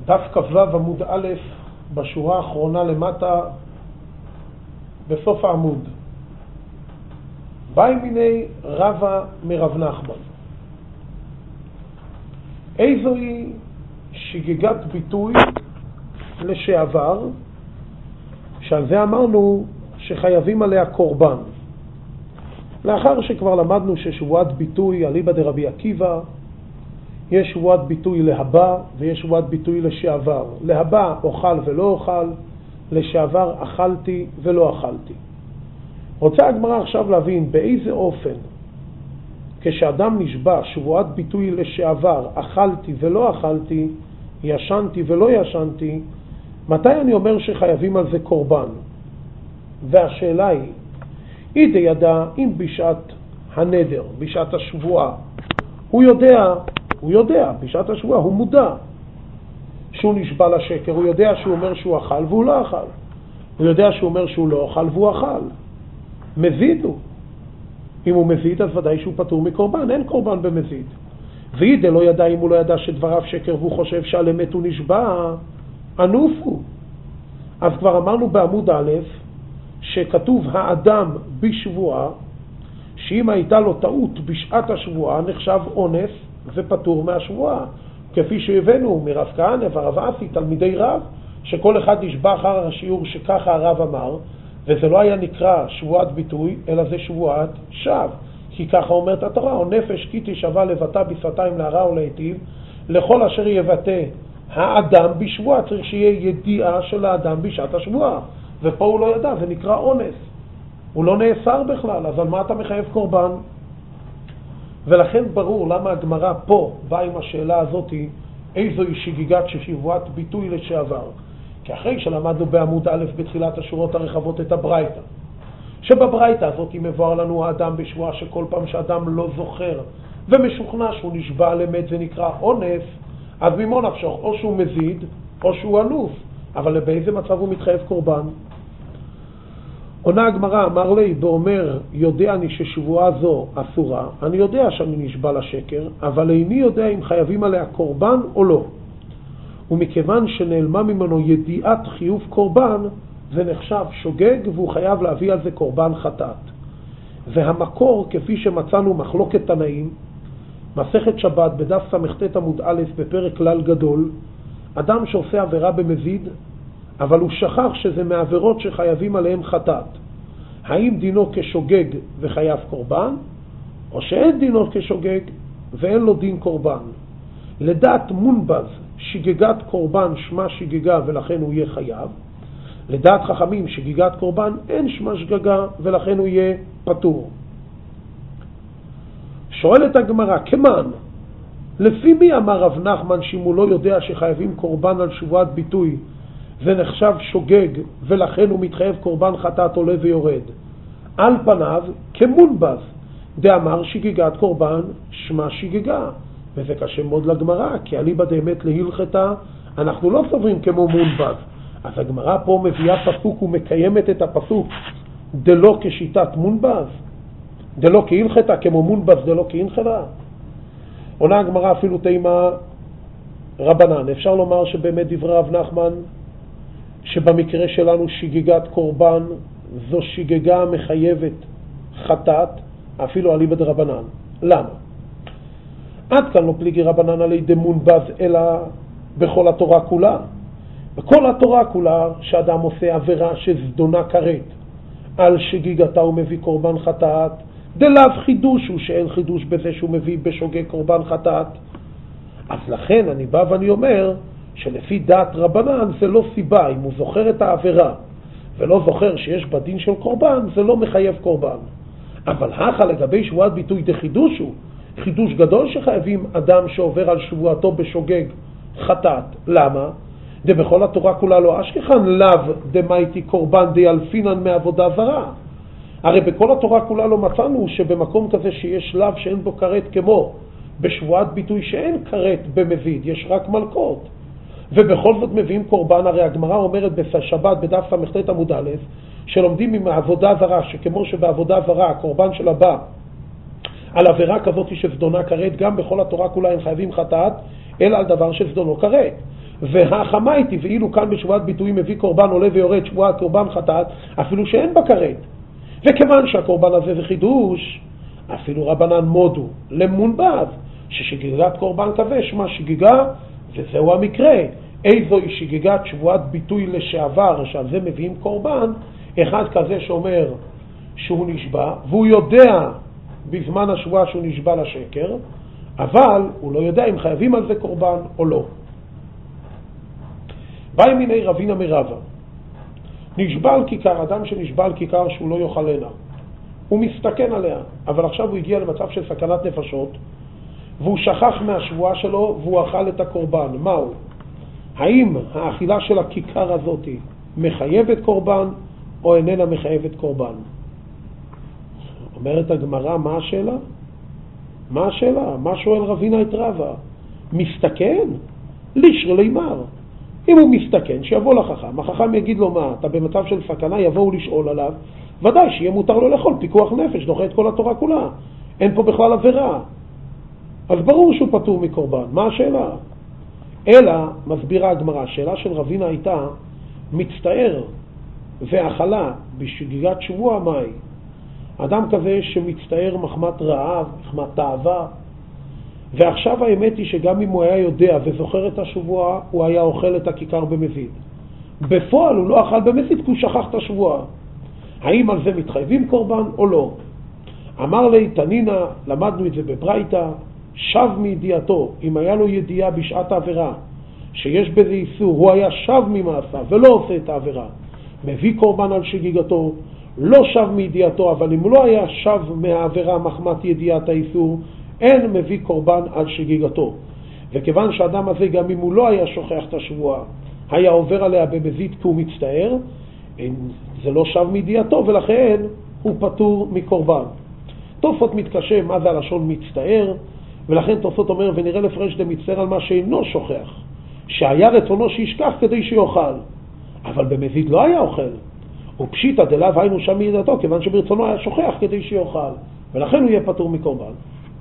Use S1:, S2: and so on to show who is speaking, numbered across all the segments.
S1: דף כ"ו עמוד א', בשורה האחרונה למטה, בסוף העמוד. באי מיני רבא מרב נחמן. איזוהי שגיגת ביטוי לשעבר, שעל זה אמרנו שחייבים עליה קורבן. לאחר שכבר למדנו ששבועת ביטוי אליבא דרבי עקיבא, יש שבועת ביטוי להבא ויש שבועת ביטוי לשעבר. להבא אוכל ולא אוכל, לשעבר אכלתי ולא אכלתי. רוצה הגמרא עכשיו להבין באיזה אופן כשאדם נשבע שבועת ביטוי לשעבר, אכלתי ולא אכלתי, ישנתי ולא ישנתי, מתי אני אומר שחייבים על זה קורבן? והשאלה היא, אידי ידע אם בשעת הנדר, בשעת השבועה, הוא יודע, בשעת השבועה הוא מודע שהוא נשבע לשקר, הוא יודע שהוא אומר שהוא אכל והוא לא אכל, הוא יודע שהוא אומר שהוא לא אכל והוא אכל. מזיד הוא. אם הוא מזיד אז ודאי שהוא פטור מקורבן, אין קורבן במזיד. ואידי לא ידע, אם הוא לא ידע שדבריו שקר והוא חושב שעל אמת הוא נשבע, ענוף הוא. אז כבר אמרנו בעמוד א' שכתוב האדם בשבועה, שאם הייתה לו טעות בשעת השבועה נחשב אונס ופטור מהשבועה, כפי שהבאנו מרב כהנא ורב אסי תלמידי רב, שכל אחד נשבע אחר השיעור שככה הרב אמר, וזה לא היה נקרא שבועת ביטוי אלא זה שבועת שווא, כי ככה אומרת התורה, או נפש כי תשבע לבטא בשפתיים להרע ולהיטיב, לכל אשר יבטא האדם בשבועה, צריך שיהיה ידיעה של האדם בשעת השבועה, ופה הוא לא ידע, זה נקרא אונס, הוא לא נאסר בכלל, אז על מה אתה מחייב קורבן? ולכן ברור למה הגמרא פה באה עם השאלה הזאת, איזוהי שגיגת שבועת ביטוי לשעבר. כי אחרי שלמדנו בעמוד א' בתחילת השורות הרחבות את הברייתא, שבברייתא הזאת מבואר לנו האדם בשבועה, שכל פעם שאדם לא זוכר ומשוכנע שהוא נשבע על אמת זה נקרא אונס, אז ממה נפשך, או שהוא מזיד או שהוא אנוס, אבל באיזה מצב הוא מתחייב קורבן? עונה הגמרא, אמר לי ואומר, יודע אני ששבועה זו אסורה, אני יודע שאני נשבע לשקר, אבל איני יודע אם חייבים עליה קורבן או לא. ומכיוון שנעלמה ממנו ידיעת חיוב קורבן, זה נחשב שוגג והוא חייב להביא על זה קורבן חטאת. והמקור, כפי שמצאנו מחלוקת תנאים, מסכת שבת בדף ס"ט עמוד א' בפרק כלל גדול, אדם שעושה עבירה במזיד, אבל הוא שכח שזה מעבירות שחייבים עליהם חטאת. האם דינו כשוגג וחייב קורבן, או שאין דינו כשוגג ואין לו דין קורבן? לדעת מונבז, שגיגת קורבן שמה שגיגה ולכן הוא יהיה חייב. לדעת חכמים, שגיגת קורבן אין שמה שגגה ולכן הוא יהיה פטור. שואלת הגמרא, כמן, לפי מי אמר רב נחמן שאם הוא לא יודע שחייבים קורבן על שבועת ביטוי, זה נחשב שוגג ולכן הוא מתחייב קורבן חטאת עולה ויורד? על פניו כמונבז, דאמר שגיגת קורבן שמה שגיגה, וזה קשה מאוד לגמרא, כי אליבא דאמת להלכתה אנחנו לא סוברים כמו מונבז. אז הגמרא פה מביאה פסוק ומקיימת את הפסוק דלא כשיטת מונבז, דלא כהלכתה כמו מונבז דלא כהלכתה. עונה הגמרא אפילו תימה רבנן, אפשר לומר שבאמת דברי רב נחמן שבמקרה שלנו שגיגת קורבן זו שגיגה מחייבת חטאת אפילו אליבא דרבנן. למה? עד כאן לא פליגי רבנן עלי דמונבז אלא בכל התורה כולה. בכל התורה כולה שאדם עושה עבירה שזדונה כרת על שגיגתה הוא מביא קורבן חטאת, דלאו חידוש הוא שאין חידוש בזה שהוא מביא בשוגג קורבן חטאת. אז לכן אני בא ואני אומר שלפי דעת רבנן זה לא סיבה, אם הוא זוכר את העבירה ולא זוכר שיש בדין של קורבן זה לא מחייב קורבן. אבל הכה לגבי שבועת ביטוי דחידוש הוא חידוש גדול שחייבים אדם שעובר על שבועתו בשוגג חטאת. למה? בכל התורה כולה לא אשכחן לאו דמייתי קורבן דיאלפינן מעבודה זרה. הרי בכל התורה כולה לא מצאנו שבמקום כזה שיש לאו שאין בו כרת כמו בשבועת ביטוי שאין כרת במזיד, יש רק מלכות. ובכל זאת מביאים קורבן. הרי הגמרא אומרת בשבת בדף ס"ט עמוד א' שלומדים עם העבודה זרה, שכמו שבעבודה זרה הקורבן שלה בא על עבירה כזאת שזדונה כרת, גם בכל התורה כולה הם חייבים חטאת אלא על דבר שזדונו כרת. והחמה איתי, ואילו כאן בשבועת ביטויים מביא קורבן עולה ויורד שבועת קורבן חטאת, אפילו שאין בה כרת. וכיוון שהקורבן הזה זה חידוש, אפילו רבנן מודו למונבז, ששגיגת קורבן כבש מה שגיגה, וזהו המקרה. איזו היא שגיגת שבועת ביטוי לשעבר, שעל זה מביאים קורבן, אחד כזה שאומר שהוא נשבע, והוא יודע בזמן השבועה שהוא נשבע לשקר, אבל הוא לא יודע אם חייבים על זה קורבן או לא. באי מיני רבינה מרבה, נשבע על כיכר, אדם שנשבע על כיכר שהוא לא יאכל הנה, הוא מסתכן עליה, אבל עכשיו הוא הגיע למצב של סכנת נפשות, והוא שכח מהשבועה שלו והוא אכל את הקורבן. מהו? האם האכילה של הכיכר הזאת מחייבת קורבן או איננה מחייבת קורבן? אומרת הגמרא, מה השאלה? מה השאלה? מה שואל רבינה את רבא? מסתכן? לישר לימר. אם הוא מסתכן, שיבוא לחכם. החכם יגיד לו, מה, אתה במצב של סכנה, יבואו לשאול עליו. ודאי שיהיה מותר לו לאכול פיקוח נפש, דוחה את כל התורה כולה. אין פה בכלל עבירה. אז ברור שהוא פטור מקורבן. מה השאלה? אלא, מסבירה הגמרא, השאלה של רבינה הייתה, מצטער ואכלה בשגיגת שבוע מהי? אדם כזה שמצטער מחמת רעב, מחמת תאווה, ועכשיו האמת היא שגם אם הוא היה יודע וזוכר את השבוע, הוא היה אוכל את הכיכר במזיד. בפועל הוא לא אכל במזיד כי הוא שכח את השבוע. האם על זה מתחייבים קורבן או לא? אמר לי תנינה, למדנו את זה בברייתא, שב מידיעתו, אם היה לו ידיעה בשעת העבירה שיש בזה איסור, הוא היה שב ממעשה ולא עושה את העבירה, מביא קורבן על שגיגתו. לא שב מידיעתו, אבל אם לא היה שב מהעבירה מחמת ידיעת האיסור, אין מביא קורבן על שגיגתו. וכיוון שהאדם הזה, גם אם הוא לא היה שוכח את השבועה, היה עובר עליה במזיד כי הוא מצטער, זה לא שב מידיעתו, ולכן הוא פטור מקורבן. תוספות מתקשה מה זה הלשון מצטער, ולכן תוספות אומר, ונראה לפרש דמצטער על מה שאינו שוכח, שהיה רצונו שישכח כדי שיאכל, אבל במזיד לא היה אוכל. ופשיטא דלאו היינו שם מידעתו, כיוון שברצונו היה שוכח כדי שיאכל, ולכן הוא יהיה פטור מקורבן.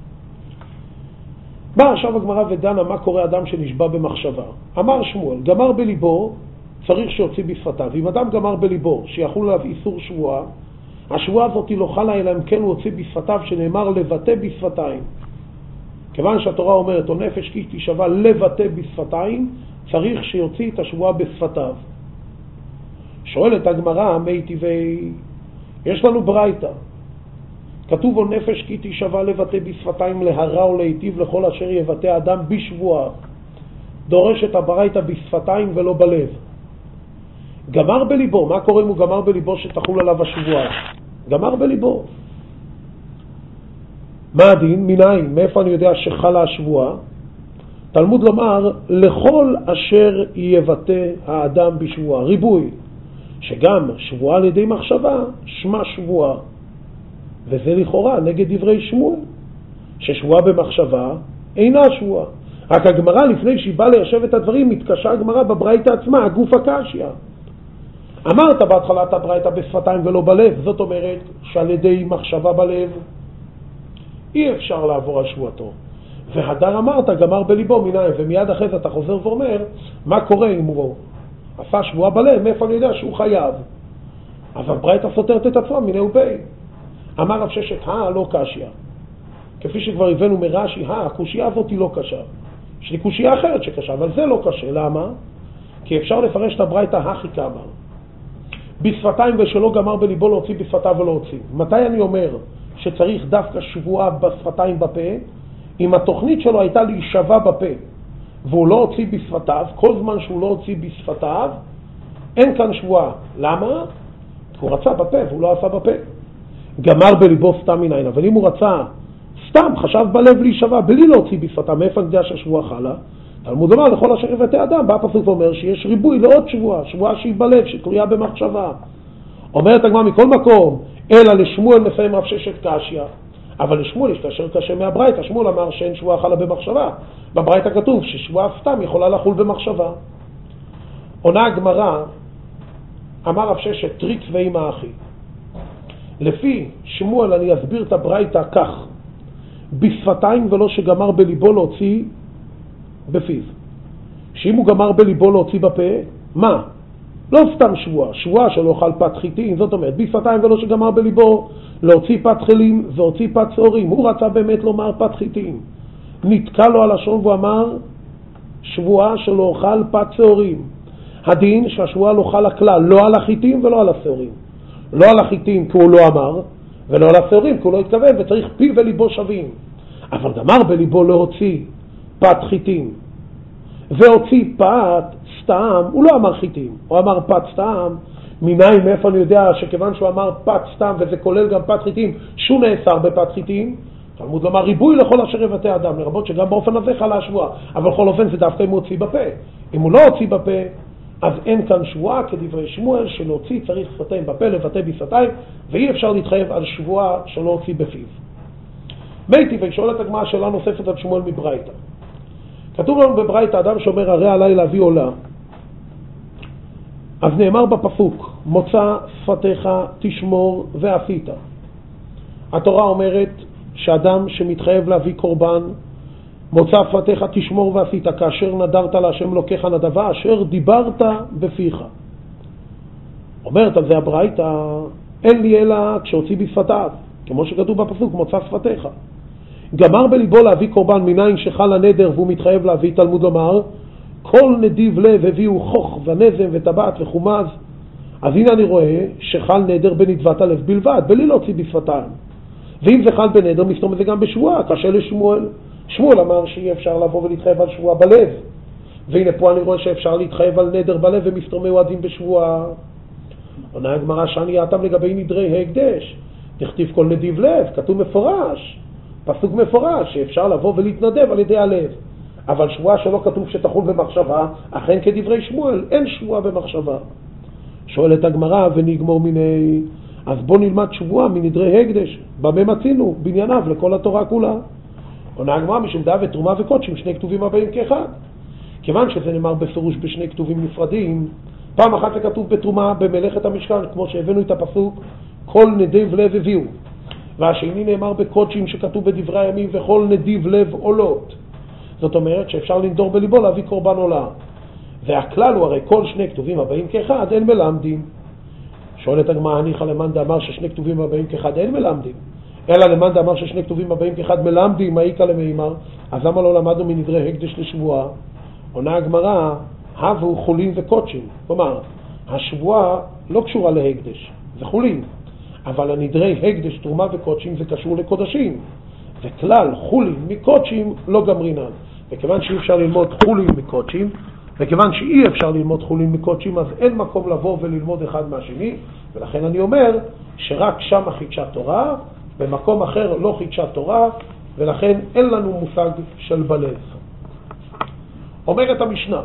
S1: בא עכשיו הגמרא ודנה מה קורה אדם שנשבע במחשבה. אמר שמואל, גמר בליבו, צריך שיוציא בשפתיו. אם אדם גמר בליבו שיחול עליו איסור שבועה, השבועה הזאת לא חלה אלא אם כן הוא הוציא בשפתיו, שנאמר לבטא בשפתיים. כיוון שהתורה אומרת, או נפש כי תשבע לבטא בשפתיים, צריך שיוציא את השבועה בשפתיו. שואלת הגמרא, מי טבעי? יש לנו ברייתא. כתוב, או נפש כי תשבע לבטא בשפתיים להרע או להיטיב לכל אשר יבטא אדם בשבועה. דורש את הברייתא בשפתיים ולא בלב. גמר בליבו, מה קורה אם הוא גמר בליבו שתחול עליו השבועה? גמר בליבו. מה הדין? מנין? מאיפה אני יודע שחלה השבועה? תלמוד לומר, לכל אשר יבטא האדם בשבועה. ריבוי. שגם שבועה על ידי מחשבה, שמה שבועה. וזה לכאורה נגד דברי שמואל, ששבועה במחשבה אינה שבועה. רק הגמרא לפני שהיא באה ליישב את הדברים, מתקשה הגמרא בברייתא עצמה, הגוף הקשיא. אמרת בהתחלת הברייתא בשפתיים ולא בלב, זאת אומרת שעל ידי מחשבה בלב אי אפשר לעבור על שבועתו. והדר אמרת גמר בליבו מנין, ומיד אחרי זה אתה חוזר ואומר, מה קורה אם הוא עשה שבועה בלב, מאיפה אני יודע שהוא חייב? אבל ברייתא סותרת את עצמה מיני ובי. אמר רב ששת, לא קשיא. כפי שכבר הבאנו מרש"י, הקושיה הזאת היא לא קשה. יש לי קושיה אחרת שקשה, אבל זה לא קשה. למה? כי אפשר לפרש את הברייתא הכי כמה. בשפתיים ושלא גמר בליבו להוציא בשפתיו ולא הוציא. מתי אני אומר שצריך דווקא שבועה בשפתיים בפה? אם התוכנית שלו הייתה להישבע בפה, והוא לא הוציא בשפתיו, כל זמן שהוא לא הוציא בשפתיו, אין כאן שבועה. למה? הוא רצה בפה והוא לא עשה בפה. גמר בליבו סתם מנין, אבל אם הוא רצה סתם, חשב בלב להישבע, בלי להוציא בשפתיו, מאיפה אני יודע שהשבועה חלה? תלמוד אומר, לכל אשר יבטא אדם, בא הפסוק ואומר שיש ריבוי לעוד שבועה, שבועה שהיא בלב, שתלויה במחשבה. אומרת הגמרא מכל מקום, אלא לשמואל מסיים רב ששת קשיא, אבל לשמואל יש כאשר קשה מהברייתא. שמואל אמר שאין שבועה חלה במחשבה. בברייתא כתוב ששבועה סתם יכולה לחול במחשבה. עונה הגמרא, אמר רב ששת טריק ואימא אחי. לפי שמואל אני אסביר את הברייתא כך, בשפתיים ולא שגמר בליבו להוציא בפיו. שאם הוא גמר בליבו להוציא בפה, מה? לא סתם שבועה, שבועה שלא אוכל פת חיטים, זאת אומרת, בשפתיים ולא שגמר בליבו להוציא פת חלים והוציא פת שעורים. הוא רצה באמת לומר פת חיטים. נתקע לו הלשון והוא אמר שבועה שלא אוכל פת שעורים. הדין שהשבועה לא חל הכלל, לא על החיטים ולא על השעורים. לא על החיטים כי הוא לא אמר, ולא על השעורים כי הוא לא התכוון, וצריך פי וליבו שווים. אבל גמר בליבו להוציא פת חיטים והוציא פת סתם, הוא לא אמר חיטים, הוא אמר פת סתם. מניין, מאיפה אני יודע שכיוון שהוא אמר פת סתם וזה כולל גם פת חיטים, שהוא נאסר בפת חיטים? תלמוד לומר ריבוי לכל אשר יבטא אדם, לרבות שגם באופן הזה חלה השבועה, אבל בכל אופן זה דווקא אם הוא הוציא בפה. אם הוא לא הוציא בפה, אז אין כאן שבועה כדברי שמואל שלהוציא צריך שפתיים בפה, לבטא בשפתיים, ואי אפשר להתחייב על שבועה שלא הוציא בפיו. מי טבעי, שואלת הגמרא שאלה נוספת על שמואל מברייתא. כתוב לנו בברייתא, אדם שאומר הרי עליי להביא עולה, אז נאמר בפסוק, מוצא שפתיך תשמור ועשית. התורה אומרת שאדם שמתחייב להביא קורבן, מוצא שפתיך תשמור ועשית, כאשר נדרת להשם אלוקיך נדבה, אשר דיברת בפיך. אומרת על זה הברייתא, אין לי אלא כשהוציא בשפתיו, כמו שכתוב בפסוק, מוצא שפתיך. גמר בליבו להביא קורבן, מניין שחל הנדר והוא מתחייב להביא, תלמוד לומר, כל נדיב לב הביאו חוך ונזם וטבעת וחומז. אז הנה אני רואה שחל נדר בנדבת הלב בלבד, בלי להוציא בשפתיים. ואם זה חל בנדר, מסתום את זה גם בשבועה, קשה לשמואל. שמואל אמר שאי אפשר לבוא ולהתחייב על שבועה בלב. והנה פה אני רואה שאפשר להתחייב על נדר בלב ומסתומי ועדים בשבועה. עונה הגמרא שאני אתם לגבי נדרי הקדש. תכתיב כל נדיב לב, כתוב מפורש. פסוק מפורש שאפשר לבוא ולהתנדב על ידי הלב. אבל שבועה שלא כתוב שתחול במחשבה, אכן כדברי שמואל, אין שבועה במחשבה. שואלת הגמרא ונגמור מיני, אז בוא נלמד שבועה מנדרי הקדש, במה מצינו, בנייניו לכל התורה כולה. עונה הגמרא משום דעה ותרומה וקודשים, שני כתובים הבאים כאחד. כיוון שזה נאמר בפירוש בשני כתובים נפרדים, פעם אחת זה כתוב בתרומה במלאכת המשכן, כמו שהבאנו את הפסוק, כל נדיב לב הביאו. והשני נאמר בקודשים שכתוב בדברי הימים, וכל נדיב לב עולות. זאת אומרת שאפשר לנדור בליבו להביא קורבן עולה. והכלל הוא הרי כל שני כתובים הבאים כאחד אין מלמדים. שואלת הגמרא, הניחא למאן דאמר ששני כתובים הבאים כאחד אין מלמדים, אלא למאן דאמר ששני כתובים הבאים כאחד מלמדים, מה איכא למימר? אז למה לא למדנו מנדרי הקדש לשבועה? עונה הגמרא, הבו חולין וקודשים. כלומר, השבועה לא קשורה להקדש, זה חולין. אבל הנדרי הקדש, תרומה וקודשים, זה קשור לקודשים. וכלל חולין מקודשים לא גמרינן. וכיוון שאי אפשר ללמוד חולין מקודשים, וכיוון שאי אפשר ללמוד חולין מקודשים, אז אין מקום לבוא וללמוד אחד מהשני, ולכן אני אומר שרק שם חידשה תורה, במקום אחר לא חידשה תורה, ולכן אין לנו מושג של בלב. אומרת המשנה,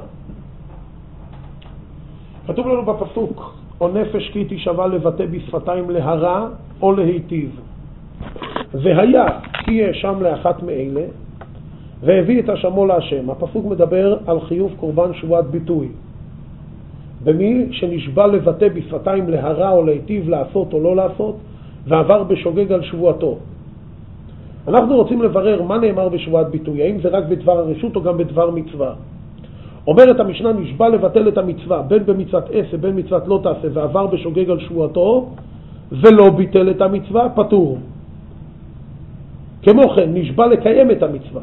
S1: כתוב לנו בפסוק, או נפש כי תשבע לבטא בשפתיים להרע או להיטיב. והיה כי יהיה שם לאחת מאלה, והביא את השמו להשם. הפסוק מדבר על חיוב קורבן שבועת ביטוי. במי שנשבע לבטא בשפתיים להרע או להיטיב, לעשות או לא לעשות, ועבר בשוגג על שבועתו. אנחנו רוצים לברר מה נאמר בשבועת ביטוי, האם זה רק בדבר הרשות או גם בדבר מצווה. אומרת המשנה, נשבע לבטל את המצווה, בין במצוות עשה, בין מצוות לא תעשה, ועבר בשוגג על שבועתו, ולא ביטל את המצווה, פטור. כמו כן, נשבע לקיים את המצווה,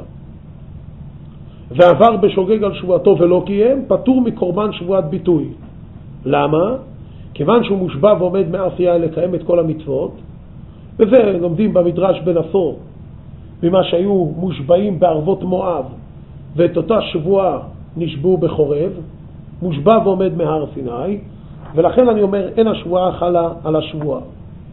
S1: ועבר בשוגג על שבועתו ולא קיים, פטור מקורבן שבועת ביטוי. למה? כיוון שהוא מושבע ועומד מעשייה לקיים את כל המצוות, וזה לומדים במדרש בן עשור, ממה שהיו מושבעים בערבות מואב, ואת אותה שבועה נשבעו בחורב, מושבע ועומד מהר סיני, ולכן אני אומר, אין השבועה חלה על השבועה.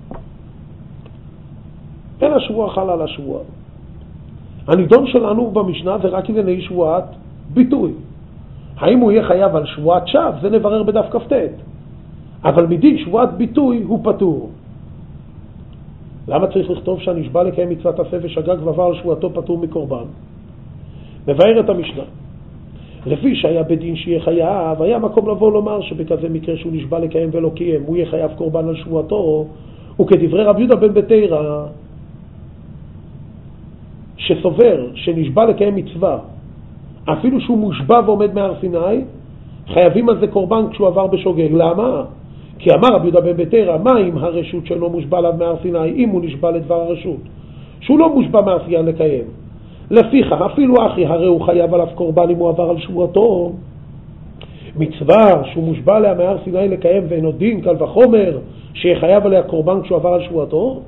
S1: אין השבועה חלה על השבועה. הנידון שלנו במשנה זה רק ענייני שבועת ביטוי. האם הוא יהיה חייב על שבועת שווא? זה נברר בדף כ"ט. אבל מדין שבועת ביטוי הוא פטור. למה צריך לכתוב שהנשבע לקיים מצוות עשה ושגג ועבר על שבועתו פטור מקורבן? מבאר את המשנה. לפי שהיה בדין שיהיה חייב, היה מקום לבוא לומר שבכזה מקרה שהוא נשבע לקיים ולא קיים, הוא יהיה חייב קורבן על שבועתו, וכדברי רבי יהודה בן בתירא, שסובר שנשבע לקיים מצווה, אפילו שהוא מושבע ועומד מהר סיני, חייבים על זה קורבן כשהוא עבר בשוגג. למה? כי אמר רבי יהודה בן בתרא, מה אם הרשות שלו מושבע עליו מהר סיני, אם הוא נשבע לדבר הרשות? שהוא לא מושבע מהר סיני לקיים. לפיכך, אפילו אחי, הרי הוא חייב עליו קורבן אם הוא עבר על שבועתו. מצווה שהוא מושבע עליה מהר סיני לקיים ואינו דין, קל וחומר שיחייב עליה קורבן כשהוא עבר על שבועתו.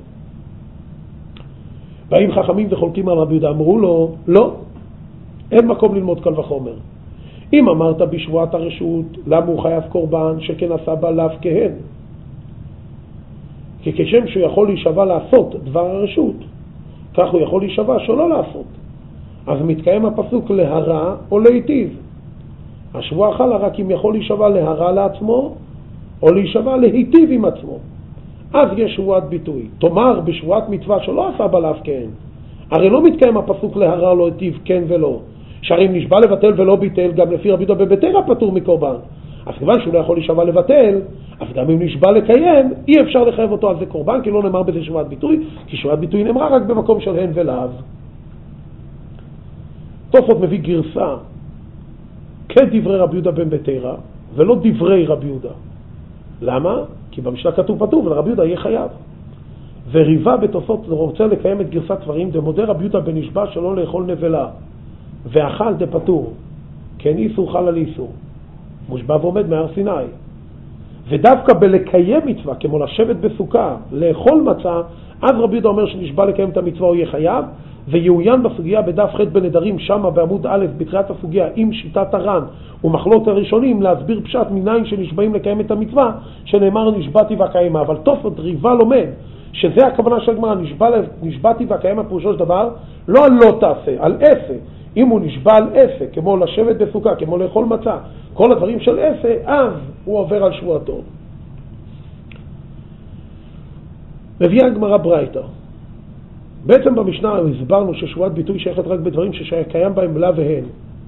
S1: באים חכמים וחולקים על רבי יהודה, אמרו לו, לא, אין מקום ללמוד קל וחומר. אם אמרת בשבועת הרשות, למה הוא חייב קורבן שכן עשה בה לאו כהן? כי כשם שהוא יכול להישבע לעשות דבר הרשות, כך הוא יכול להישבע שלא לעשות. אז מתקיים הפסוק להרע או להיטיב. השבועה חלה רק אם יכול להישבע להרע לעצמו או להישבע להיטיב עם עצמו. אז יש שבועת ביטוי. תאמר בשבועת מצווה שלא עשה בה לאו כהן, הרי לא מתקיים הפסוק להרע או להיטיב כן ולא. שהרי אם נשבע לבטל ולא ביטל, גם לפי רבי יהודה בן בתרא פטור מקורבן. אז כיוון שהוא לא יכול להישבע לבטל, אז גם אם נשבע לקיים, אי אפשר לחייב אותו על זה קורבן, כי לא נאמר בזה שבועת ביטוי, כי שבועת ביטוי נאמרה רק במקום של הן ולאו. תוספות מביא גרסה כדברי רבי יהודה בן בתרא, ולא דברי רבי יהודה. למה? כי במשנה כתוב פטור, ולרבי יהודה יהיה חייב. וריבה בתוספות רוצה לקיים את גרסת דברים, דמודה רבי יהודה בנשבע שלא לאכול נבלה. ואכל דפטור, כן איסור חל על איסור, מושבע ועומד מהר סיני. ודווקא בלקיים מצווה, כמו לשבת בסוכה, לאכול מצה, אז רבי יהודה אומר שנשבע לקיים את המצווה הוא יהיה חייב, ויעוין בסוגיה בדף ח' בנדרים שמה בעמוד א' בתחילת הסוגיה עם שיטת הר"ן ומחלות הראשונים להסביר פשט מניין שנשבעים לקיים את המצווה, שנאמר נשבעתי והקיימה. אבל תוספות ריבה לומד שזה הכוונה של הגמרא, נשבעתי והקיימה פירושו של דבר לא על לא תעשה, על עשה. אם הוא נשבע על עשה, כמו לשבת בסוכה, כמו לאכול מצה, כל הדברים של עשה, אז הוא עובר על שבועתו. מביאה הגמרא ברייתא. בעצם במשנה הסברנו ששבועת ביטוי שייכת רק בדברים שקיים בהם לה והן.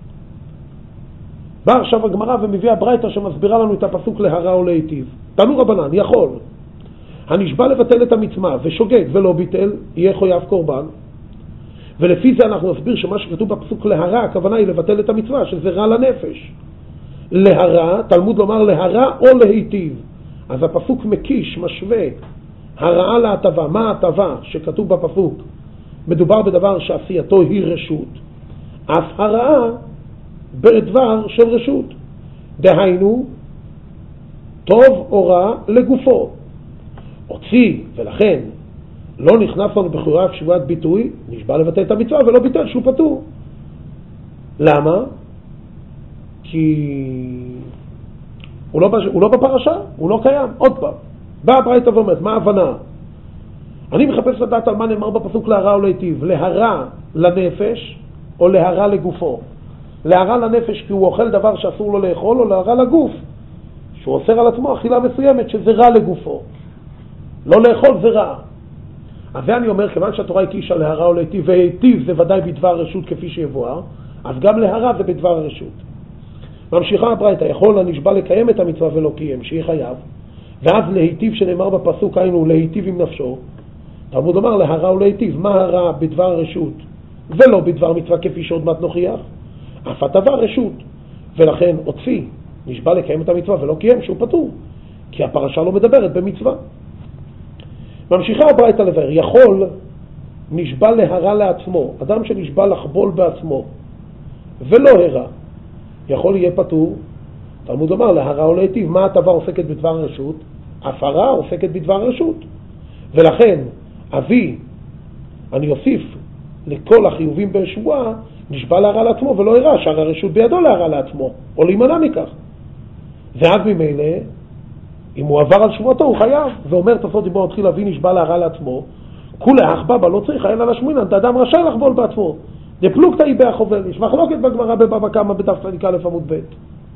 S1: בא עכשיו הגמרא ומביאה ברייתא שמסבירה לנו את הפסוק להרע או להיטיב. תנו רבנן, יכול. הנשבע לבטל את המצווה ושוגג ולא ביטל, יהיה חייב קורבן. ולפי זה אנחנו נסביר שמה שכתוב בפסוק להרע, הכוונה היא לבטל את המצווה, שזה רע לנפש. להרע, תלמוד לומר להרע או להיטיב. אז הפסוק מקיש, משווה, הרעה להטבה. מה ההטבה שכתוב בפסוק? מדובר בדבר שעשייתו היא רשות. אף הרעה בדבר של רשות. דהיינו, טוב או רע לגופו. הוציא, ולכן לא נכנס לנו בחוריו שבועת ביטוי, נשבע לבטל את המצווה ולא ביטל שהוא פטור. למה? כי הוא לא בפרשה, הוא לא קיים. עוד פעם, באה ברייתא ואומרת, מה ההבנה? אני מחפש לדעת על מה נאמר בפסוק להרע או להיטיב, להרע לנפש או להרע לגופו. להרע לנפש כי הוא אוכל דבר שאסור לו לאכול, או להרע לגוף שהוא אוסר על עצמו אכילה מסוימת שזה רע לגופו. לא לאכול זה רע. אז זה אני אומר, כיוון שהתורה הקישה להרע או להיטיב, והיטיב זה ודאי בדבר רשות כפי שיבואר, אז גם להרע זה בדבר הרשות. ממשיכה הברייתא, יכול הנשבע לקיים את המצווה ולא קיים, שיהיה חייב. ואז להיטיב שנאמר בפסוק היינו להיטיב עם נפשו. תלמוד אומר להרע או להיטיב, מה הרע בדבר הרשות ולא בדבר מצווה כפי שעוד מעט נוכיח? אף הטבה רשות, ולכן הוציא נשבע לקיים את המצווה ולא קיים שהוא פטור, כי הפרשה לא מדברת במצווה. ממשיכה הברייתא לבאר, יכול נשבע להרע לעצמו, אדם שנשבע לחבול בעצמו ולא הרע, יכול יהיה פטור. תלמוד לומר להרע או להיטיב, מה הטבה עוסקת בדבר הרשות? אף הרע עוסקת בדבר הרשות. ולכן אבי, אני אוסיף לכל החיובים בשבועה, נשבע להרע לעצמו ולא הרע, שהרי הרשות בידו להרע לעצמו או להימנע מכך. ואז ממילא אם הוא עבר על שבועתו הוא חייב. ואומר תוספות דיבור התחיל אבי נשבע להרע לעצמו, כולה אחבבה לא צריך אין על השמינן, האדם רשאי לחבול בעצמו. דפלוגתא היא בהחובל, יש מחלוקת בגמרא בבבא קמא בדף צדיק א' עמוד ב'.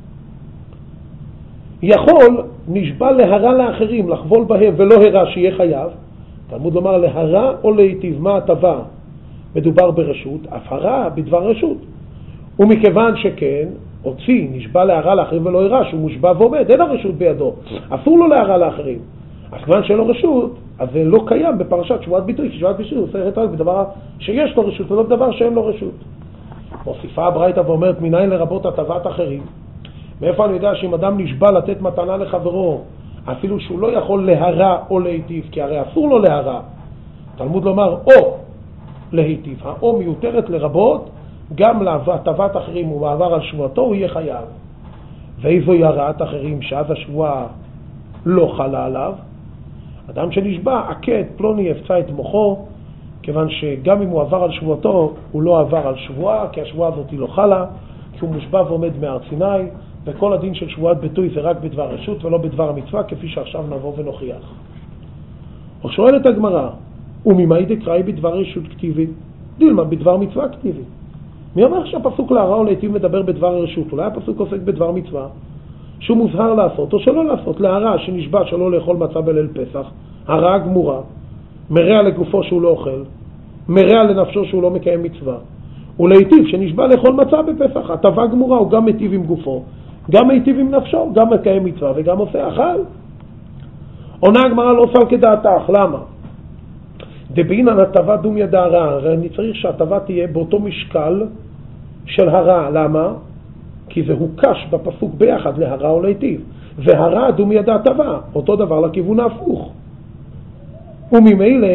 S1: יכול נשבע להרע לאחרים, לחבול בהם ולא הרע שיהיה חייב. תלמוד לומר להרע או להיטיב, מה הטבה? מדובר ברשות, אף הרע בדבר רשות. ומכיוון שכן, הוציא נשבע להרע לאחרים ולא הרע, שהוא מושבע ועומד, אין הרשות בידו, אסור לו להרע לאחרים. אז כיוון שאין לו רשות, אז זה לא קיים בפרשת שבועת ביטוי, כי שבועת ביטוי עושה רק בדבר שיש לו רשות ולא בדבר שאין לו רשות. מוסיפה הברייתא ואומרת, מניין לרבות הטבת אחרים? מאיפה אני יודע שאם אדם נשבע לתת מתנה לחברו, אפילו שהוא לא יכול להרע או להיטיב, כי הרי אסור לו להרע. תלמוד לומר או להיטיב. האו מיותרת לרבות, גם להטבת אחרים ומעבר על שבועתו הוא יהיה חייב. ואיזו הרעת אחרים שאז השבועה לא חלה עליו? אדם שנשבע, עקד, פלוני יפצע את מוחו, כיוון שגם אם הוא עבר על שבועתו, הוא לא עבר על שבועה, כי השבועה הזאת לא חלה, כי הוא מושבע ועומד מהר סיני, וכל הדין של שבועת ביטוי זה רק בדבר רשות ולא בדבר המצווה, כפי שעכשיו נבוא ונוכיח. או שואלת הגמרא, וממאי דקראי בדבר רשות כתיבי? דילמה בדבר מצווה כתיבי. מי אומר שהפסוק להרע או להיטיב מדבר בדבר הרשות? אולי הפסוק עוסק בדבר מצווה, שהוא מוזהר לעשות או שלא לעשות. להרע שנשבע שלא לאכול מצה בליל פסח, הרעה גמורה, מרע לגופו שהוא לא אוכל, מרע לנפשו שהוא לא מקיים מצווה. ולהיטיב שנשבע לאכול מצה בפסח, הטבה גמורה, הוא גם מטיב עם גופו, גם מטיב עם נפשו, גם מקיים מצווה וגם עושה אכל. עונה הגמרא לא סל כדעתך, למה? דבעינן הטבה דומיה דהרע, הרי אני צריך שהטבה תהיה באותו משקל של הרע. למה? כי זה הוקש בפסוק ביחד להרע או להיטיב, והרע דומיה דהטבה, אותו דבר לכיוון ההפוך. וממילא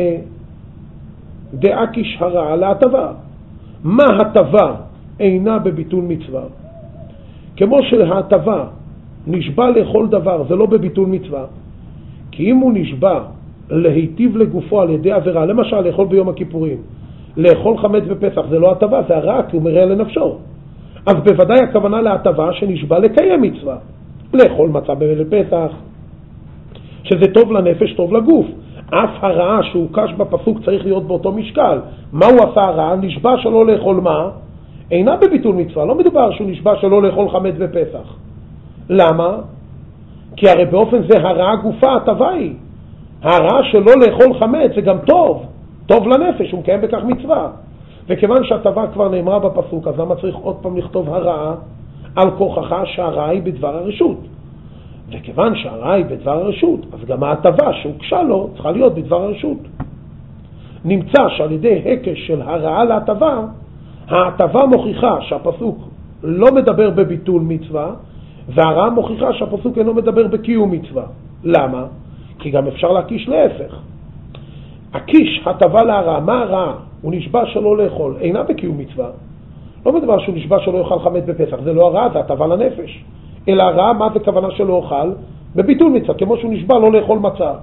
S1: דאקיש הרע להטבה. מה הטבה אינה בביטול מצווה? כמו שההטבה נשבע לכל דבר, זה לא בביטול מצווה. כי אם הוא נשבע להיטיב לגופו על ידי עבירה, למשל לאכול ביום הכיפורים, לאכול חמץ בפסח, זה לא הטבה, זה הרע, כי הוא מרע לנפשו. אז בוודאי הכוונה להטבה שנשבע לקיים מצווה, לאכול מצה בפסח, שזה טוב לנפש, טוב לגוף. אף הרעה שהוקש בפסוק צריך להיות באותו משקל. מה הוא עשה הרע? נשבע שלא לאכול מה? אינה בביטול מצווה. לא מדובר שהוא נשבע שלא לאכול חמץ בפסח. למה? כי הרי באופן זה הרעה גופה, הטבה היא. הרעה שלא לאכול חמץ זה גם טוב. טוב לנפש, הוא מקיים בכך מצווה. וכיוון שהטבה כבר נאמרה בפסוק, אז למה צריך עוד פעם לכתוב הרעה על כוחך שהרעה היא בדבר הרשות? וכיוון שהרעה היא בדבר הרשות, אז גם ההטבה שהוקשה לו צריכה להיות בדבר הרשות. נמצא שעל ידי הקש של הרעה להטבה, ההטבה מוכיחה שהפסוק לא מדבר בביטול מצווה, והרעה מוכיחה שהפסוק אינו מדבר בקיום מצווה. למה? כי גם אפשר להקיש להפך. הקיש הטבה להרעה, מה הרעה? הוא נשבע שלא לאכול, אינה בקיום מצווה. לא מדבר שהוא נשבע שלא יאכל חמץ בפסח, זה לא הרעה, זה הטבה לנפש. אלא הרעה, מה זה כוונה שלא אוכל? בביטול מצווה, כמו שהוא נשבע לא לאכול מצה.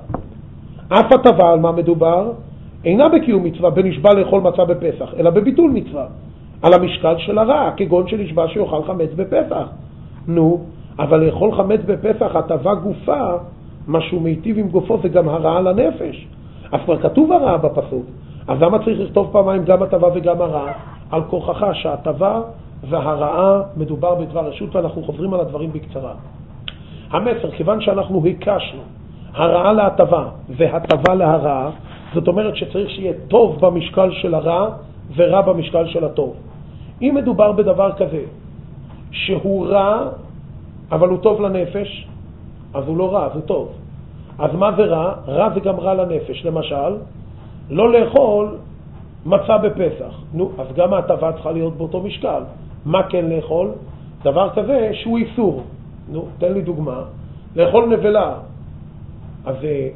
S1: אף הטבה על מה מדובר? אינה בקיום מצווה בנשבע לאכול מצה בפסח, אלא בביטול מצווה. על המשקל של הרעה, כגון שנשבע שיאכל חמץ בפסח. נו, אבל לאכול חמץ בפסח, הטבה גופה, מה שהוא מיטיב עם גופו זה גם הרעה לנפש. אז כבר כתוב הרעה בפסוק. אז למה צריך לכתוב פעמיים גם הטבה וגם הרעה? על כוחך שההטבה והרעה מדובר בדבר רשות, ואנחנו חוזרים על הדברים בקצרה. המסר, כיוון שאנחנו הקשנו הרעה להטבה והטבה להרעה, זאת אומרת שצריך שיהיה טוב במשקל של הרע ורע במשקל של הטוב. אם מדובר בדבר כזה שהוא רע אבל הוא טוב לנפש, אז הוא לא רע, זה טוב. אז מה זה רע? רע זה גם רע לנפש. למשל, לא לאכול מצה בפסח. נו, אז גם ההטבה צריכה להיות באותו משקל. מה כן לאכול? דבר כזה שהוא איסור. נו, תן לי דוגמה. לאכול נבלה. אז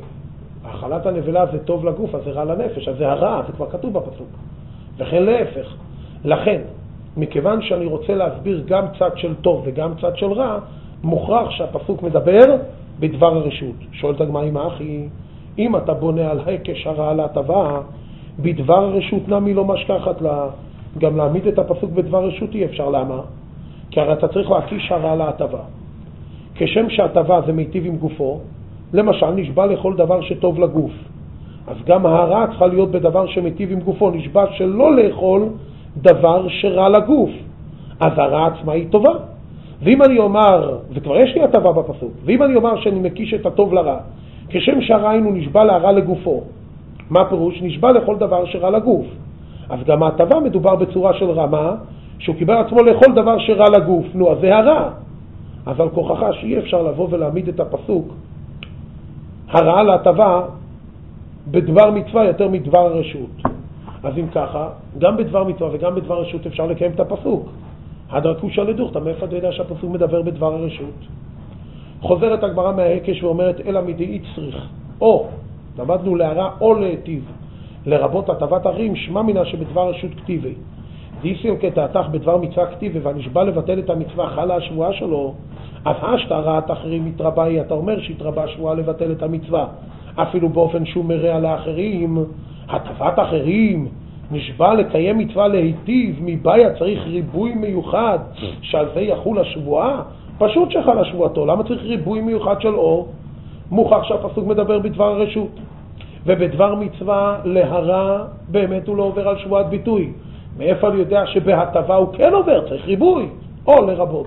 S1: אכלת הנבלה זה טוב לגוף, אז זה רע לנפש, אז זה הרע, זה כבר כתוב בפסוק. וכן להפך. לכן, מכיוון שאני רוצה להסביר גם צד של טוב וגם צד של רע, מוכרח שהפסוק מדבר בדבר הרשות. שואלת הגמרא, אמא אחי, אם אתה בונה על הקש הרעה להטבה, בדבר הרשות נמי לא משכחת לה, גם להעמיד את הפסוק בדבר רשות אי אפשר. למה? כי הרי אתה צריך להקיש הרעה להטבה. כשם שהטבה זה מיטיב עם גופו, למשל נשבע לכל דבר שטוב לגוף, אז גם הרעה צריכה להיות בדבר שמיטיב עם גופו. נשבע שלא לאכול דבר שרע לגוף, אז הרעה עצמה היא טובה. ואם אני אומר, וכבר יש לי הטבה בפסוק, ואם אני אומר שאני מקיש את הטוב לרע, כשם שהרע הוא נשבע להרע לגופו, מה פירוש? נשבע לכל דבר שרע לגוף. אז גם ההטבה מדובר בצורה של רמה, שהוא קיבל עצמו לכל דבר שרע לגוף. נו, אז זה הרע. אז על כוחך שאי אפשר לבוא ולהעמיד את הפסוק הרעה להטבה בדבר מצווה יותר מדבר הרשות. אז אם ככה, גם בדבר מצווה וגם בדבר רשות אפשר לקיים את הפסוק. הדרקושה לדוכתא, מאיפה אתה יודע שהפסוק מדבר בדבר הרשות? חוזרת הגמרא מההקש ואומרת, אלא מדאי צריך, או, למדנו להרע או להיטיב, לרבות הטבת ערים, שמע מינה שבדבר רשות כתיבי. דיסיל כתעתך בדבר מצווה כתיבי, והנשבע לבטל את המצווה, חלה השבועה שלו, אז אשתא רעת אחרים מתרבה היא, אתה אומר שהתרבה שבועה לבטל את המצווה, אפילו באופן שהוא מרע לאחרים, הטבת אחרים, נשבע לקיים מצווה להיטיב, מבעיה צריך ריבוי מיוחד, שעל זה יחול השבועה, פשוט שחל השבועתו, למה צריך ריבוי מיוחד של אור? מוכח שהפסוק מדבר בדבר הרשות, ובדבר מצווה להרע באמת הוא לא עובר על שבועת ביטוי. מאיפה אני יודע שבהטבה הוא כן עובר? צריך ריבוי, או לרבות.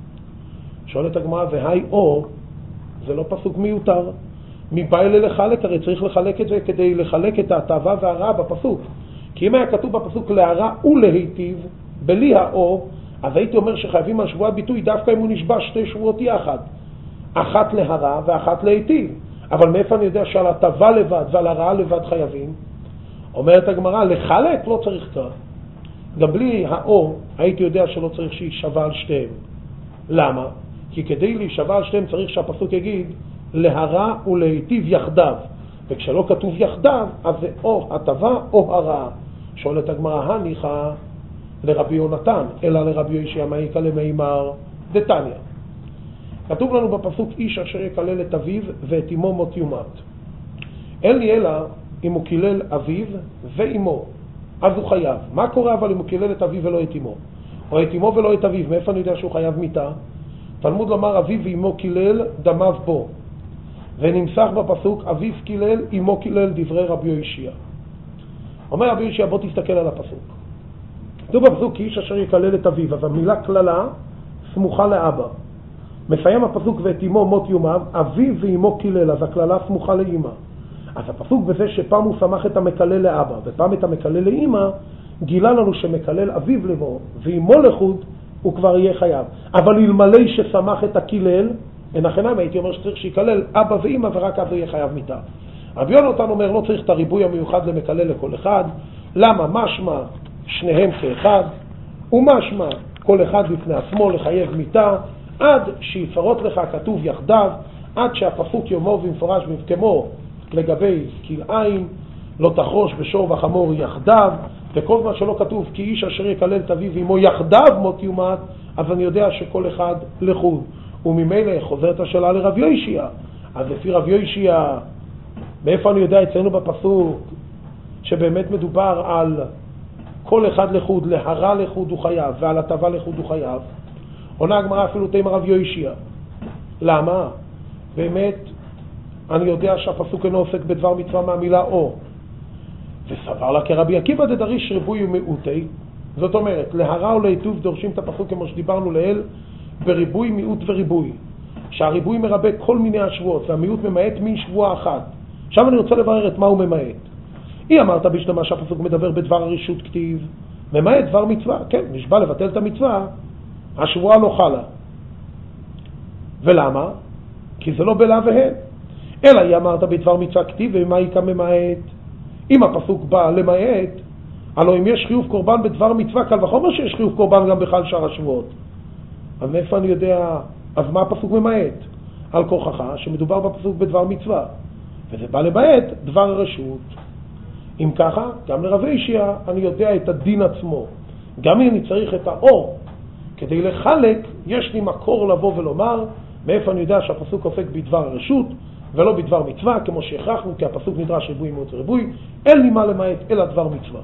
S1: שואלת הגמרא, והי או, זה לא פסוק מיותר. מבעיה לחלק, הרי צריך לחלק את זה כדי לחלק את ההטבה והרע בפסוק. כי אם היה כתוב בפסוק להרע ולהיטיב, בלי האו, אז הייתי אומר שחייבים על שבועת ביטוי דווקא אם הוא נשבע שתי שבועות יחד. אחת להרע ואחת להיטיב. אבל מאיפה אני יודע שעל הטבה לבד ועל הרעה לבד חייבים? אומרת הגמרא, לחלק לא צריך כאן. גם בלי האו הייתי יודע שלא צריך שישבע על שתיהם. למה? כי כדי להישבע על שתיהם צריך שהפסוק יגיד להרע ולהיטיב יחדיו. וכשלא כתוב יחדיו, אז זה או הטבה או הרעה. שואלת הגמרא, הניחא לרבי יונתן, אלא לרבי יוישע מעיקא למימר דתניא. כתוב לנו בפסוק, איש אשר יקלל את אביו ואת אמו מות יומת. אין לי אלא אם הוא קילל אביו ואמו, אז הוא חייב. מה קורה אבל אם הוא קילל את אביו ולא את אמו? או את אמו ולא את אביו, מאיפה אני יודע שהוא חייב מיתה? תלמוד לומר אביו ואמו קילל דמיו בו. ונמסך בפסוק אביו קילל, אמו קילל, דברי רבי יוישע. אומר רבי יוישע, בוא תסתכל על הפסוק. כתוב בפסוק, כי איש אשר יקלל את אביו, אז המילה כללה סמוכה לאבא. מסיים הפסוק ואת אמו מות יומיו, אביו ואמו קילל, אז הכללה סמוכה לאמא. אז הפסוק בזה שפעם הוא שמח את המקלל לאבא ופעם את המקלל לאמא, גילה לנו שמקלל אביו לאמו ואמו לחוד הוא כבר יהיה חייב. אבל אלמלא ששמח את הקילל, אין החינם, הייתי אומר שצריך שיקלל אבא ואמא ורק אז הוא יהיה חייב מיתה. רבי יונתן אומר לא צריך את הריבוי המיוחד למקלל לכל אחד. למה? משמע שניהם כאחד, ומשמע כל אחד בפני עצמו לחייב מיתה, עד שיפרוט לך כתוב יחדיו, עד שהפסוק יאמר במפורש כמו לגבי כלאיים, לא תחרוש בשור וחמור יחדיו, וכל מה שלא כתוב כי איש אשר יקלל את אביו ואמו יחדיו מות יומת, אז אני יודע שכל אחד לחוד. וממילא חוזרת השאלה לרב יוישע. אז לפי רב יוישע, מאיפה אני יודע אצלנו בפסוק שבאמת מדובר על כל אחד לחוד, להרע לחוד הוא חייב ועל הטבה לחוד הוא חייב? עונה הגמרא אפילו תימא רב יוישע. למה? באמת אני יודע שהפסוק אינו עוסק בדבר מצווה מהמילה או. וסבר לה כרבי עקיבא דדריש ריבוי ומיעוטי. זאת אומרת, להרע ולהיטיב דורשים את הפסוק כמו שדיברנו לעיל, בריבוי, מיעוט וריבוי. שהריבוי מרבה כל מיני השבועות והמיעוט ממעט מן שבועה אחת. עכשיו אני רוצה לברר את מה הוא ממעט. היא אמרת בשלמה שהפסוק מדבר בדבר הרשות כתיב, ממעט דבר מצווה. כן, נשבע לבטל את המצווה, השבועה לא חלה. ולמה? כי זה לא בלה והן. אלא היא אמרת בדבר מצווה כתיב, ומה היא כממעט? אם הפסוק בא למעט, הלוא אם יש חיוב קורבן בדבר מצווה, קל וחומר שיש חיוב קורבן גם בכלל שאר השבועות. אז מאיפה אני יודע, אז מה הפסוק ממעט? על כוחך שמדובר בפסוק בדבר מצווה. וזה בא למעט דבר הרשות. אם ככה, גם לרב יוישע אני יודע את הדין עצמו. גם אם אני צריך את האור, כדי לחלק, יש לי מקור לבוא ולומר, מאיפה אני יודע שהפסוק עוסק בדבר הרשות, ולא בדבר מצווה, כמו שהכרחנו, כי הפסוק נדרש ריבוי מיעוט וריבוי, אין לי מה למעט אלא דבר מצווה.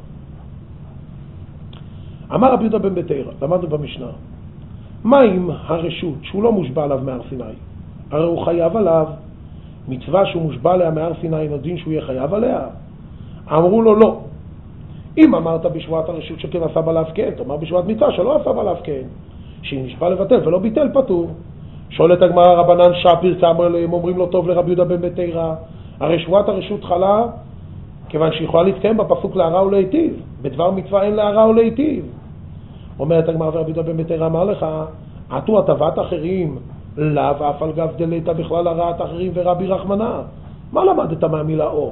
S1: אמר רבי יהודה בן בתרא, למדנו במשנה, מה עם הרשות שהוא לא מושבע עליו מהר סיני? הרי הוא חייב עליו, מצווה שהוא מושבע עליה מהר סיני, נדין שהוא יהיה חייב עליה? אמרו לו לא. אם אמרת בשבועת הרשות שכן עשה בלאו כן, תאמר בשבועת מצווה שלא עשה בלאו כן, שאם נשבע לבטל ולא ביטל פטור. שואלת הגמרא רבנן שפיר כאמר להם, אומרים לו טוב לרבי יהודה בן בתרא, הרי שבועת הרשות חלה כיוון שהיא יכולה להתקיים בפסוק להרע ולהיטיב, בדבר מצווה אין להרע ולהיטיב. אומרת הגמרא ורבי יהודה בן בתרא אמר לך, עטו הטבת אחרים לאו אף על גב דלית בכלל הרעת אחרים ורבי רחמנה. מה למדת מהמילה אור?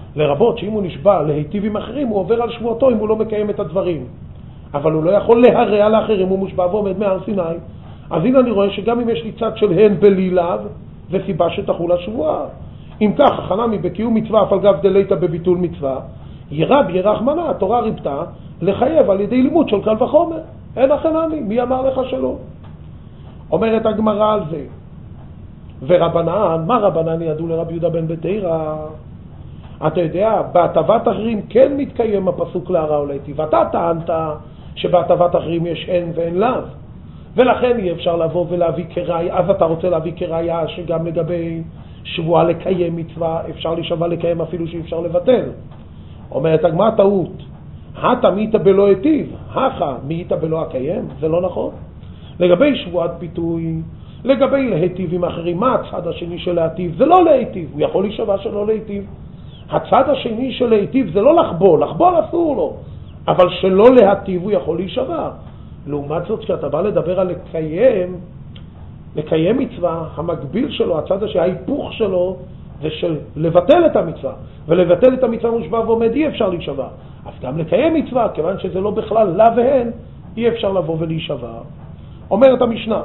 S1: לרבות שאם הוא נשבע להיטיב עם אחרים, הוא עובר על שבועתו אם הוא לא מקיים את הדברים. אבל הוא לא יכול להרע לאחרים, הוא מושבע ועומד מהר סיני. אז הנה אני רואה שגם אם יש לי צד של הן בלי לאו, זה סיבה שתחול השבועה. אם כך, חנמי בקיום מצווה אף על גב דלייתא בביטול מצווה, ירב ירח מנה, התורה ריבתה לחייב על ידי לימוד של קל וחומר. אין החנמי, מי אמר לך שלא? אומרת הגמרא על זה. ורבנן, מה רבנן ידעו לרב יהודה בן בתירא? אתה יודע, בהטבת אחרים כן מתקיים הפסוק להרע או להיטיב. אתה טענת שבהטבת אחרים יש אין ואין לאו, ולכן אי אפשר לבוא ולהביא כראיה. אז אתה רוצה להביא כראיה שגם לגבי שבועה לקיים מצווה אפשר להישבע לקיים אפילו שאי אפשר לבטל. אומרת הגמרא טעות. הטה מאיתא בלא היטיב, הכה מאיתא בלא הקיים. זה לא נכון. לגבי שבועת ביטוי, לגבי להיטיב עם אחרים, מה הצד השני של להיטיב? זה לא להיטיב, הוא יכול להישבע שלא להיטיב. הצד השני של להיטיב זה לא לחבול, לחבול אסור לו, אבל שלא להיטיב הוא יכול להישבע. לעומת זאת, כשאתה בא לדבר על לקיים מצווה, המקביל שלו, הצד השני, ההיפוך שלו, זה של לבטל את המצווה, ולבטל את המצווה מושבע ועומד אי אפשר להישבע. אז גם לקיים מצווה, כיוון שזה לא בכלל לה והן, אי אפשר לבוא ולהישבע. אומרת המשנה,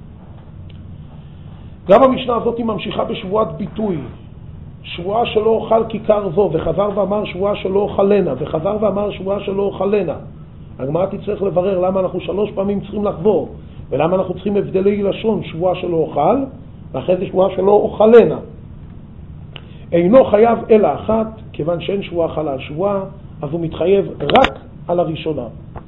S1: גם המשנה הזאת היא ממשיכה בשבועת ביטוי, שבועה שלא אוכל כיכר זו, וחזר ואמר שבועה שלא אוכלנה, וחזר ואמר שבועה שלא אוכלנה. הגמרא תצטרך לברר למה אנחנו 3 פעמים צריכים לחזור, ולמה אנחנו צריכים הבדלי לשון, שבועה שלא אוכל, ואחרי זה שבועה שלא אוכלנה. אינו חייב אלא אחת, כיוון שאין שבועה חלה על שבועה, אז הוא מתחייב רק על הראשונה.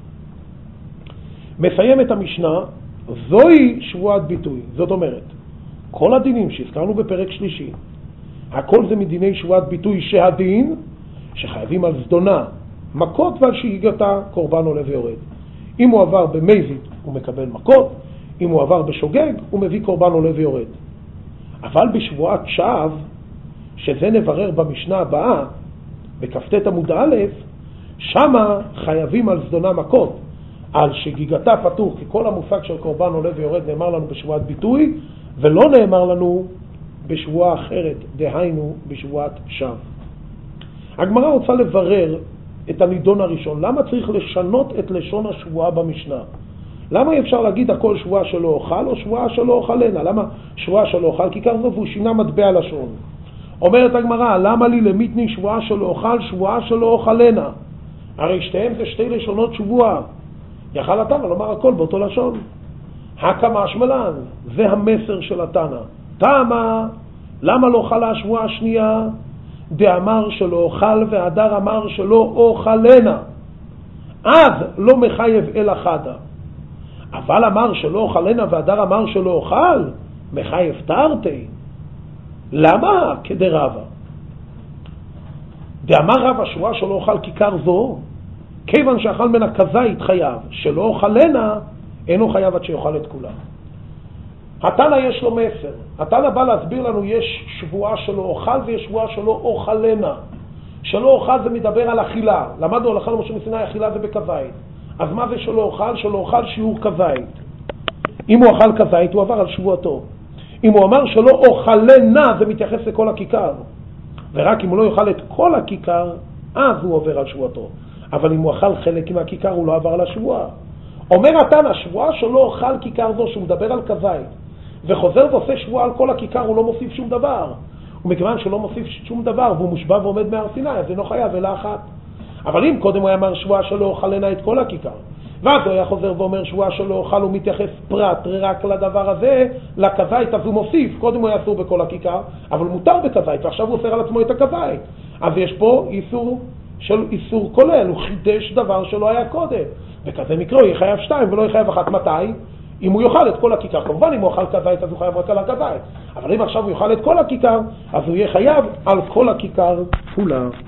S1: מסיים את המשנה, זוהי שבועת ביטוי. זאת אומרת, כל הדינים שהזכרנו בפרק שלישי, הכל זה מדיני שבועת ביטוי שהדין, שחייבים על זדונה, מכות ועל שהיגתה קורבן עולה ויורד. אם הוא עבר במזיד הוא מקבל מכות, אם הוא עבר בשוגג הוא מביא קורבן עולה ויורד. אבל בשבועת שווא, שזה נברר במשנה הבאה, בכ"ט עמוד א', שמה חייבים על זדונה מכות, על שגיגתה פטור, כי כל המושג של קורבן עולה ויורד נאמר לנו בשבועת ביטוי, ולא נאמר לנו בשבועה אחרת, דהיינו בשבועת שווא. הגמרא רוצה לברר את הנידון הראשון. למה צריך לשנות את לשון השבועה במשנה? למה אי אפשר להגיד הכל שבועה שלא אוכל או שבועה שלא אוכלנה? למה שבועה שלא אוכל? כי כך זו והוא שינה מטבע לשון. אומרת הגמרא, למה לי למיתני שבועה שלא אוכל, שבועה שלא אוכלנה? הרי שתיהם זה 2 לשונות שבועה. יכל התנא לומר הכל באותו לשון. הקמא שמלן, זה המסר של התנא. תמה, למה לא חלה השבועה השנייה? דאמר שלא אוכל והדר אמר שלא אוכלנה. אז לא מחייב אלא חדה. אבל אמר שלא אוכלנה והדר אמר שלא אוכל, מחייב תרתי. למה? כדרבה. דאמר רבא שבועה שלא אוכל כיכר זו, כיוון שאכל מן הכזית חייב, שלא אוכלנה, אינו חייב עד שיאכל את כולה. התנא יש לו מסר. התנא בא להסביר לנו, יש שבועה שלא אוכל ויש שבועה שלא אוכלנה. שלא אוכל זה מדבר על אכילה. למדנו הלכה למשה מסיני, אכילה זה בכזית. אז מה זה שלא אוכל? שלא אוכל שיעור כזית. אם הוא אכל כזית, הוא עבר על שבועתו. אם הוא אמר שלא אוכלנה, זה מתייחס לכל הכיכר. ורק אם הוא לא יאכל את כל הכיכר, אז הוא עובר על שבועתו. אבל אם הוא אכל חלק מהכיכר, הוא לא עבר על השבועה. אומר התנא, שבועה שלא אוכל כיכר זו, שהוא מדבר על כזית, וחוזר ועושה שבועה על כל הכיכר, הוא לא מוסיף שום דבר. ומכיוון שלא מוסיף שום דבר, והוא מושבע ועומד מהר סיני, אז זה לא חייב אלא אחת. אבל אם קודם הוא היה אמר שבועה שלא אוכלנה את כל הכיכר, ואז הוא היה חוזר ואומר שבועה שלא אוכל, הוא מתייחס פרט רק לדבר הזה, לכזית, אז הוא מוסיף. קודם הוא היה אסור בכל הכיכר, אבל מותר בכזית, ועכשיו הוא אוסר על עצמו את הכזית. אז יש פה איסור כולל, הוא חידש דבר שלא היה קודם. וכזה מקרה הוא יהיה חייב 2 ולא יהיה חייב 1. מתי? אם הוא יאכל את כל הכיכר. כמובן אם הוא אוכל כזית אז הוא חייב רק על הכזית. אבל אם עכשיו הוא יאכל את כל הכיכר, אז הוא יהיה חייב על כל הכיכר כולה.